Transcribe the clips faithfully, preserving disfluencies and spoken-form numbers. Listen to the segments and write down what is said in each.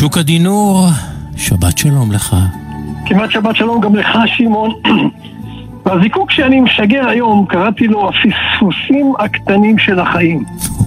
שוק הדינור, שבת שלום לך. כמעט שבת שלום גם לך, שמעון. והזיקוק שאני משגר היום, קראתי לו הפספוסים הקטנים של החיים.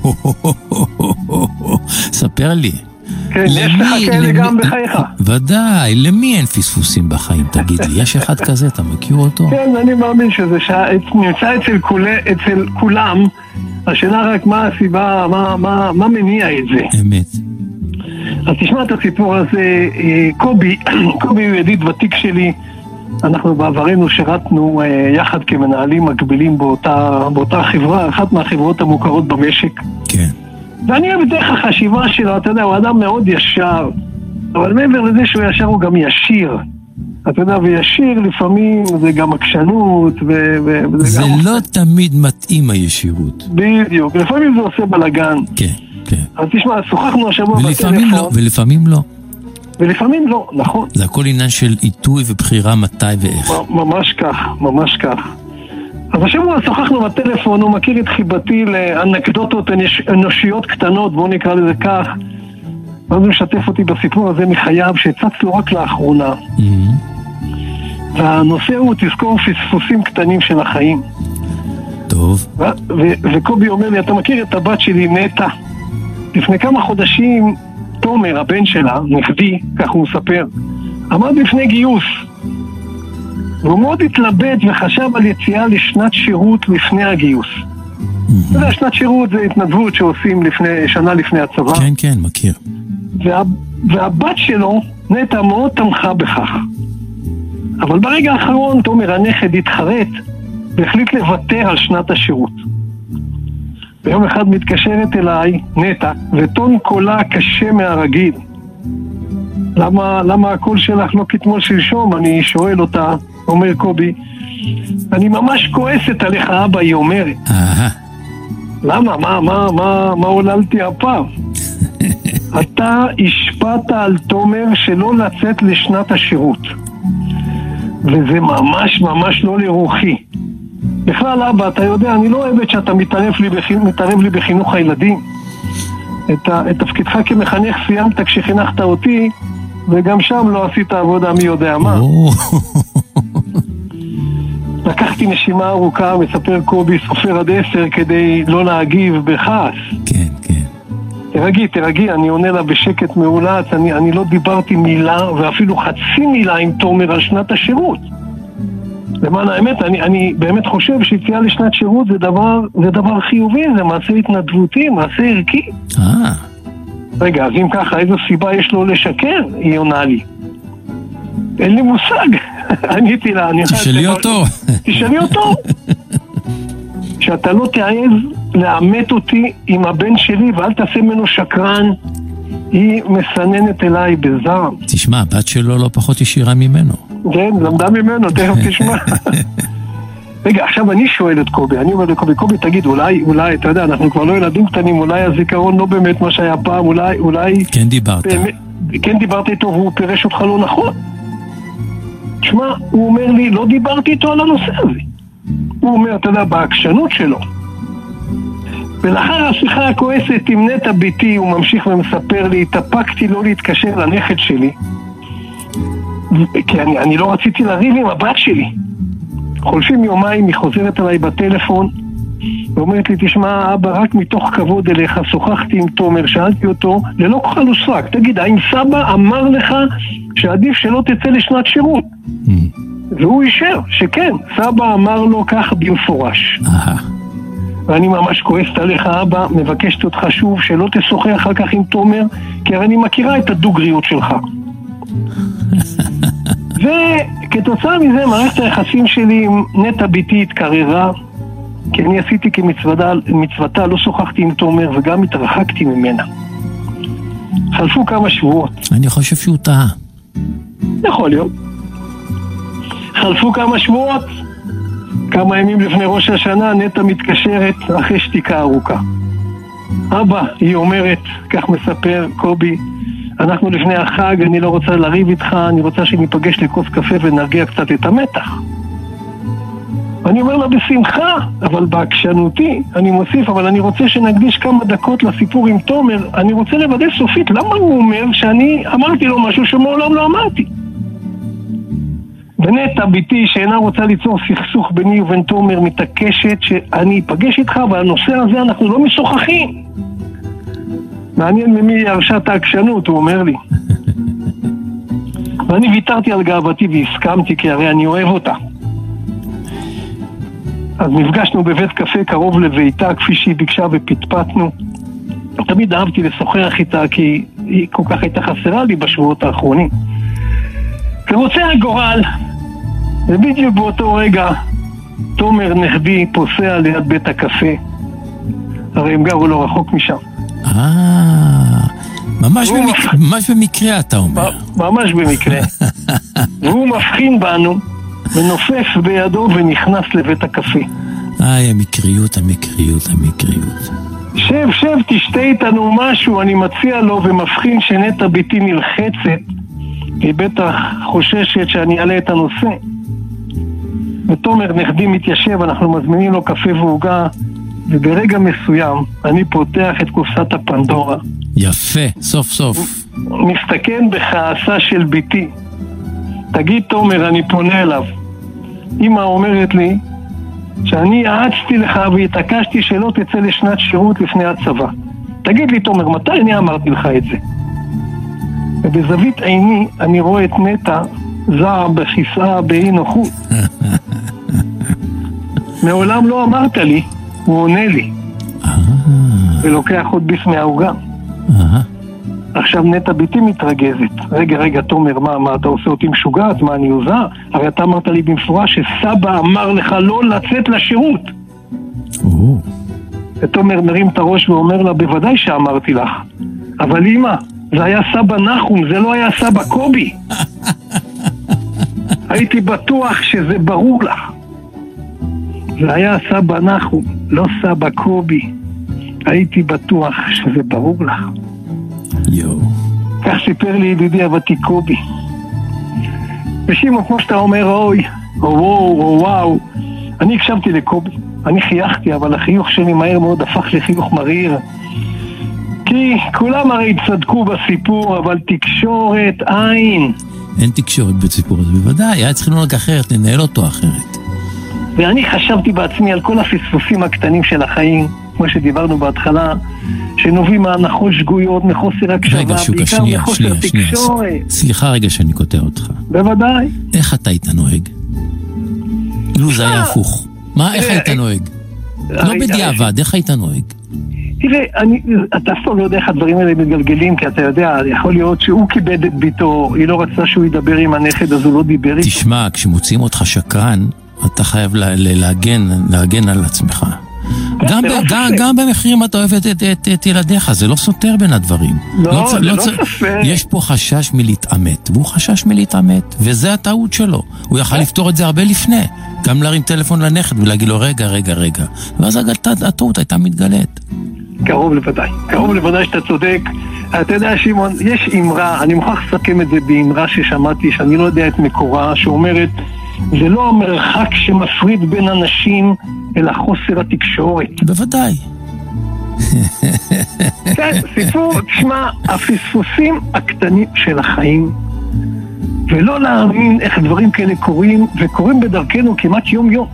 ספר לי. כן, יש לך כאלה גם בחייך. ודאי, למי אין פספוסים בחיים? תגיד לי, יש אחד כזה, אתה מכיר אותו? כן, אני מאמין שזה נמצא אצל כולם. השאלה רק מה הסיבה, מה מניע את זה. אמת. אז תשמע את הסיפור הזה. קובי, קובי הוא ידיד ותיק שלי. אנחנו בעברנו שירתנו יחד כמנהלים מקבילים באותה, באותה חברה, אחת מהחברות המוכרות במשק. כן. ואני אוהב דרך החשיבה שלו, אתה יודע, הוא אדם מאוד ישר, אבל מעבר לזה שהוא ישר הוא גם ישיר. אתה יודע, וישיר לפעמים זה גם עקשנות, ו- ו- זה גם לא עושה... תמיד מתאים הישירות. בדיוק, לפעמים זה עושה בלגן. כן, כן. אז תשמע, שוחחנו השבוע ולפעמים לא, ולפעמים לא. ולפעמים לא, נכון. זה הכל עניין של עיתוי ובחירה מתי ואיך. ממש כך, ממש כך. אז השבוע שוחחנו בטלפון, הוא מכיר את חיבתי לאנקדוטות אנושיות קטנות, בואו נקרא לזה כך. ואז הוא משתף אותי בסיפור הזה מחייו שצץ לו רק לאחרונה. והנושא הוא תזכור פספוסים קטנים של החיים. טוב. ו- ו- וקובי אומר לי, אתה מכיר את הבת שלי נטע? לפני כמה חודשים תומר, הבן שלה, נכדי, כך הוא מספר, עמד בפני גיוס. והוא מאוד התלבט וחשב על יציאה לשנת שירות לפני הגיוס. אתה יודע, שנת שירות זה התנדבות שעושים לפני, שנה לפני הצבא. כן, כן, מכיר. וה, והבת שלו, נטע, מאוד תמכה בכך. אבל ברגע האחרון, תומר הנכד התחרט והחליט לוותר על שנת השירות. ביום אחד מתקשרת אליי נטע, וטון קולה קשה מהרגיל. למה, למה הקול שלך לא כתמול שלשום? אני שואל אותה, אומר קובי, אני ממש כועסת עליך אבא, היא אומרת. אהה. למה? מה, מה, מה, מה עוללתי הפעם? אתה השפעת על תומר שלא לצאת לשנת השירות. וזה ממש ממש לא לרוחי. בכלל אבא, אתה יודע, אני לא אוהבת שאתה מתערב לי, בחינוך, מתערב לי בחינוך הילדים. את, ה, את תפקידך כמחנך סיימת כשחינכת אותי, וגם שם לא עשית עבודה מי יודע מה. לקחתי נשימה ארוכה, מספר קובי, סופר עד עשר, כדי לא להגיב בכעס. כן, כן. תרגי, תרגי, אני עונה לה בשקט מעולץ, אני, אני לא דיברתי מילה, ואפילו חצי מילה עם תומר על שנת השירות. למען האמת, אני, אני באמת חושב שיציאה לשנת שירות זה דבר, זה דבר חיובי, זה מעשה התנדבותי, מעשה ערכי. אה. רגע, אז אם ככה, איזו סיבה יש לו לשקר? היא עונה לי. אין לי מושג. עניתי לה, אני... תשאלי אותו. תשאלי אותו. שאתה לא תעז לאמת אותי עם הבן שלי, ואל תעשה ממנו שקרן, היא מסננת אליי בזעם. תשמע, הבת שלו לא פחות ישירה ממנו. כן, למדה ממנו, תכף תשמע. רגע, עכשיו אני שואל את קובי, אני אומר לקובי, קובי תגיד, אולי, אולי, אתה יודע, אנחנו כבר לא ילדים קטנים, אולי הזיכרון לא באמת מה שהיה פעם, אולי, אולי... כן דיברת. באמת, כן דיברתי איתו והוא פירש אותך לא נכון. תשמע, הוא אומר לי, לא דיברתי איתו על הנושא הזה. הוא אומר, אתה יודע, בעקשנות שלו. ולאחר השיחה הכועסת עם נטע ביתי, הוא ממשיך ומספר לי, התאפקתי לא להתקשר לנכד שלי, כי אני, אני לא רציתי לריב עם הבת שלי. חולפים יומיים, היא חוזרת עליי בטלפון, ואומרת לי, תשמע, אבא, רק מתוך כבוד אליך, שוחחתי עם תומר, שאלתי אותו, ללא כחל וסרק, תגיד, האם סבא אמר לך שעדיף שלא תצא לשנת שירות? Mm. והוא אישר שכן, סבא אמר לו כך במפורש. אהה. ואני ממש כועסת עליך אבא, מבקשת אותך שוב שלא תשוחח אחר כך עם תומר, כי אני מכירה את הדוגריות שלך. וכתוצאה מזה מערכת היחסים שלי עם נטע ביתי התקררה, כי אני עשיתי כמצוותה, לא שוחחתי עם תומר וגם התרחקתי ממנה. חלפו כמה שבועות. אני חושב שהוא טעה. יכול להיות. חלפו כמה שבועות, כמה ימים לפני ראש השנה, נטע מתקשרת אחרי שתיקה ארוכה. אבא, היא אומרת, כך מספר קובי, אנחנו לפני החג, אני לא רוצה לריב איתך, אני רוצה שניפגש לכוס קפה ונרגיע קצת את המתח. ואני אומר לה בשמחה, אבל בעקשנותי, אני מוסיף, אבל אני רוצה שנקדיש כמה דקות לסיפור עם תומר, אני רוצה לוודא סופית, למה הוא אומר שאני אמרתי לו משהו שמעולם לא אמרתי? ונטע ביתי שאינה רוצה ליצור סכסוך ביני ובין תומר מתעקשת שאני אפגש איתך, אבל הנושא הזה אנחנו לא משוחחים. מעניין ממי ירשת העקשנות, הוא אומר לי. ואני ויתרתי על גאוותי והסכמתי, כי הרי אני אוהב אותה. אז נפגשנו בבית קפה קרוב לביתה, כפי שהיא ביקשה, ופטפטנו. תמיד אהבתי לשוחח איתה, כי היא כל כך הייתה חסרה לי בשבועות האחרונים. ורוצה הגורל, ובדיוק באותו רגע, תומר נכדי פוסע ליד בית הקפה. הרי הם גרו לא רחוק משם. אה, ממש במקרה, ממש במקרה אתה אומר. ממש במקרה. והוא מבחין בנו, ונופף בידו ונכנס לבית הקפה. איי, המקריות, המקריות, המקריות. שב, שב, תשתה איתנו משהו, אני מציע לו, ומבחין שנטע ביתי נלחצת, היא בטח חוששת שאני אעלה את הנושא. ותומר נכדי מתיישב, אנחנו מזמינים לו קפה ועוגה, וברגע מסוים אני פותח את קופסת הפנדורה. יפה, סוף סוף. מסתכן בכעסה של ביתי. תגיד תומר, אני פונה אליו. אמא אומרת לי שאני יעצתי לך והתעקשתי שלא תצא לשנת שירות לפני הצבא. תגיד לי תומר, מתי אני אמרתי לך את זה? ובזווית עיני אני רואה את נטע זעם בכיסאה באי נוחות. מעולם לא אמרת לי, הוא עונה לי. ולוקח עוד ביס מהעוגה. עכשיו נטע ביתי מתרגזת. רגע, רגע, תומר, מה, מה, אתה עושה אותי משוגעת? מה, אני עוזה? הרי אתה אמרת לי במפורש שסבא אמר לך לא לצאת לשירות. ותומר מרים את הראש ואומר לה, בוודאי שאמרתי לך. אבל אמא, זה היה סבא נחום, זה לא היה סבא קובי. הייתי בטוח שזה ברור לך. זה היה סבא נחום, לא סבא קובי. הייתי בטוח שזה ברור לך. יו. כך סיפר לי ידידי הוותיק קובי. ושימו, כמו שאתה אומר, אוי, או וואו, או וואו, אני הקשבתי לקובי. אני חייכתי, אבל החיוך שלי מהר מאוד הפך לחיוך מריר. כי כולם הרי צדקו בסיפור, אבל תקשורת אין. אין תקשורת בסיפור הזה, בוודאי, היה צריכים לנהוג אחרת, לנהל אותו אחרת. ואני חשבתי בעצמי על כל הפספוסים הקטנים של החיים, כמו שדיברנו בהתחלה, שנובעים מהנחות שגויות, מחוסר הקשבה, רגע, שוקה, בעיקר שנייה, מחוסר שנייה, שנייה. תקשורת. סליחה רגע שאני קוטע אותך. בוודאי. איך אתה היית נוהג? לו זה היה הפוך. מה, איך היית נוהג? לא בדיעבד, איך היית נוהג? תראה, אני, אתה אף פעם לא יודע איך הדברים האלה מתגלגלים, כי אתה יודע, יכול להיות שהוא כיבד את ביתו, היא לא רצה שהוא ידבר עם הנכד, אז הוא לא דיבר איתו. תשמע, כשמוצאים אותך שקרן, אתה חייב להגן, להגן על עצמך. גם, ב, גם, גם במחירים אתה אוהב את, את, את, את ילדיך, זה לא סותר בין הדברים. לא, לא זה לא, לא ספר. יש פה חשש מלהתאמת, והוא חשש מלהתאמת, וזה הטעות שלו. הוא יכל לפתור את זה הרבה לפני. גם להרים טלפון לנכד ולהגיד לו רגע, רגע, רגע. ואז הטעות הייתה מתגלית. קרוב לוודאי, קרוב לוודאי שאתה צודק. אתה יודע, שמעון, יש אמרה, אני מוכרח לסכם את זה באמרה ששמעתי, שאני לא יודע את מקורה, שאומרת, זה לא המרחק שמפריד בין אנשים, אלא חוסר התקשורת. בוודאי. כן, סיפור, תשמע, הפספוסים הקטנים של החיים, ולא להאמין איך דברים כאלה קורים, וקורים בדרכנו כמעט יום יום.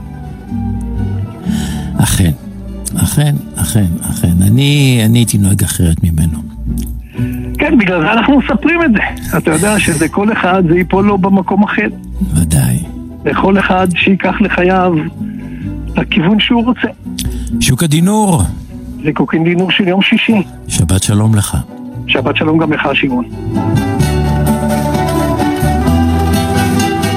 אכן, אכן, אכן, אכן. אני, אני הייתי נוהג אחרת ממנו. כן, בגלל זה אנחנו מספרים את זה. אתה יודע שזה כל אחד, זה ייפול לו במקום אחר. ודאי. לכל אחד שיקח לחייו לכיוון שהוא רוצה. שוקה דינור. זה קוקין דינור של יום שישי. שבת שלום לך. שבת שלום גם לך, שמעון.